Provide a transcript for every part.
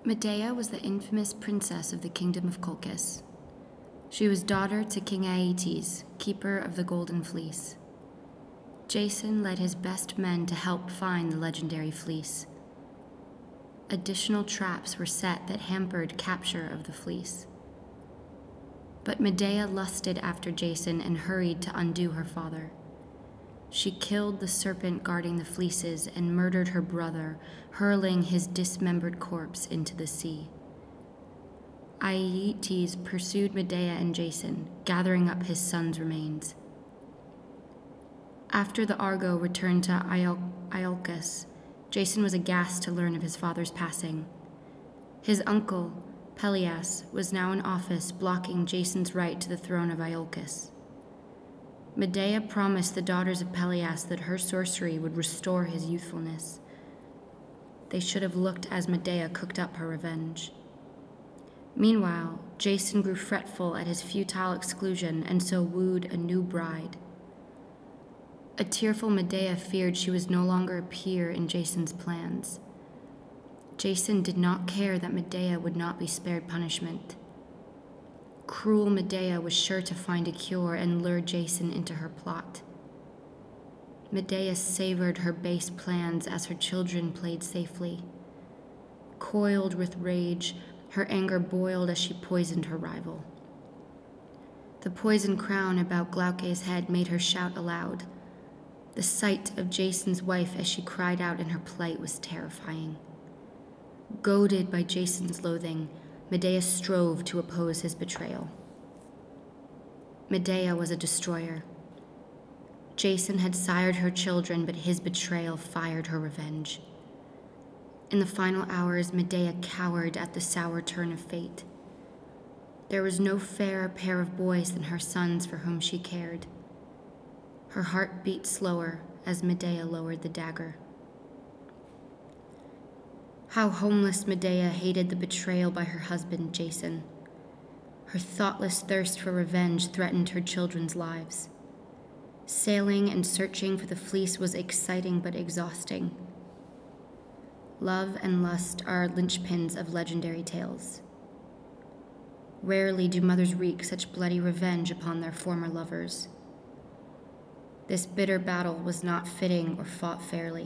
Medea was the infamous princess of the kingdom of Colchis. She was daughter to King Aeetes, keeper of the Golden Fleece. Jason led his best men to help find the legendary fleece. Additional traps were set that hampered capture of the fleece. But Medea lusted after Jason and hurried to undo her father. She killed the serpent guarding the fleeces and murdered her brother, hurling his dismembered corpse into the sea. Aeetes pursued Medea and Jason, gathering up his son's remains. After the Argo returned to Iolcus, Jason was aghast to learn of his father's passing. His uncle, Pelias, was now in office, blocking Jason's right to the throne of Iolcus. Medea promised the daughters of Pelias that her sorcery would restore his youthfulness. They should have looked as Medea cooked up her revenge. Meanwhile, Jason grew fretful at his futile exclusion and so wooed a new bride. A tearful Medea feared she was no longer a peer in Jason's plans. Jason did not care that Medea would not be spared punishment. Cruel Medea was sure to find a cure and lure Jason into her plot. Medea savored her base plans as her children played safely. Coiled with rage, her anger boiled as she poisoned her rival. The poison crown about Glauce's head made her shout aloud. The sight of Jason's wife as she cried out in her plight was terrifying. Goaded by Jason's loathing, Medea strove to oppose his betrayal. Medea was a destroyer. Jason had sired her children, but his betrayal fired her revenge. In the final hours, Medea cowered at the sour turn of fate. There was no fairer pair of boys than her sons for whom she cared. Her heart beat slower as Medea lowered the dagger. How homeless Medea hated the betrayal by her husband, Jason. Her thoughtless thirst for revenge threatened her children's lives. Sailing and searching for the fleece was exciting but exhausting. Love and lust are linchpins of legendary tales. Rarely do mothers wreak such bloody revenge upon their former lovers. This bitter battle was not fitting or fought fairly.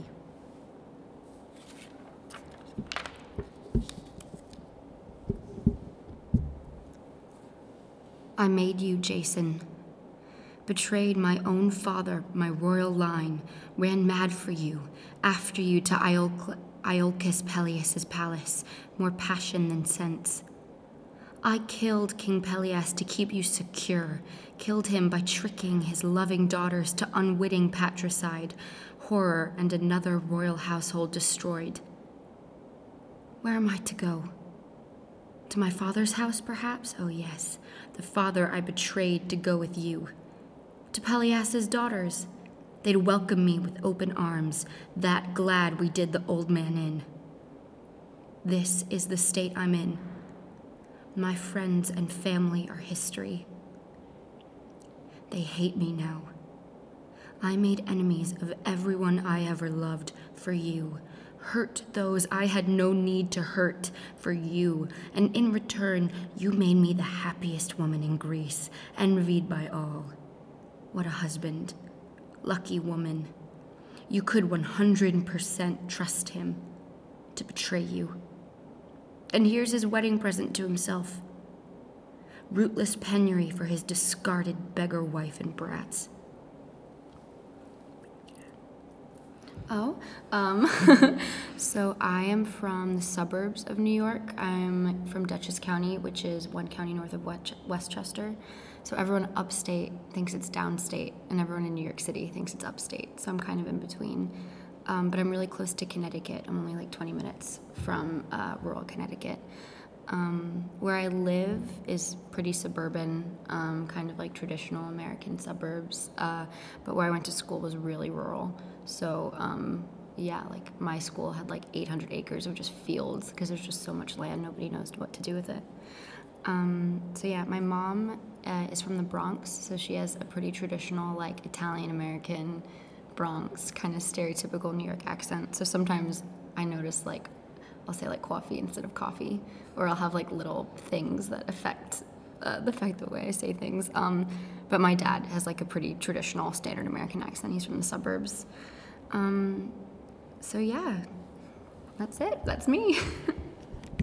I made you, Jason. Betrayed my own father, my royal line, ran mad for you, after you to Iolcus Pelias' palace, more passion than sense. I killed King Pelias to keep you secure, killed him by tricking his loving daughters to unwitting patricide, horror and another royal household destroyed. Where am I to go? To my father's house, perhaps? Oh yes, the father I betrayed to go with you. To Pelias' daughters. They'd welcome me with open arms, that glad we did the old man in. This is the state I'm in. My friends and family are history. They hate me now. I made enemies of everyone I ever loved for you, hurt those I had no need to hurt for you, and in return, you made me the happiest woman in Greece, envied by all. What a husband. Lucky woman. You could 100% trust him to betray you. And here's his wedding present to himself. Rootless penury for his discarded beggar wife and brats. So I am from the suburbs of New York. I'm from Dutchess County, which is one county north of Westchester. So everyone upstate thinks it's downstate, and everyone in New York City thinks it's upstate. So I'm kind of in between. But I'm really close to Connecticut. I'm only like 20 minutes from rural Connecticut. Where I live is pretty suburban, kind of like traditional American suburbs. But where I went to school was really rural. So, like my school had like 800 acres of just fields because there's just so much land. Nobody knows what to do with it. My mom is from the Bronx, so she has a pretty traditional, like, Italian-American Bronx kind of stereotypical New York accent. So sometimes I notice, like, I'll say like coffee instead of coffee, or I'll have like little things that affect the way I say things. But my dad has like a pretty traditional standard American accent. He's from the suburbs. So yeah, that's it. That's me.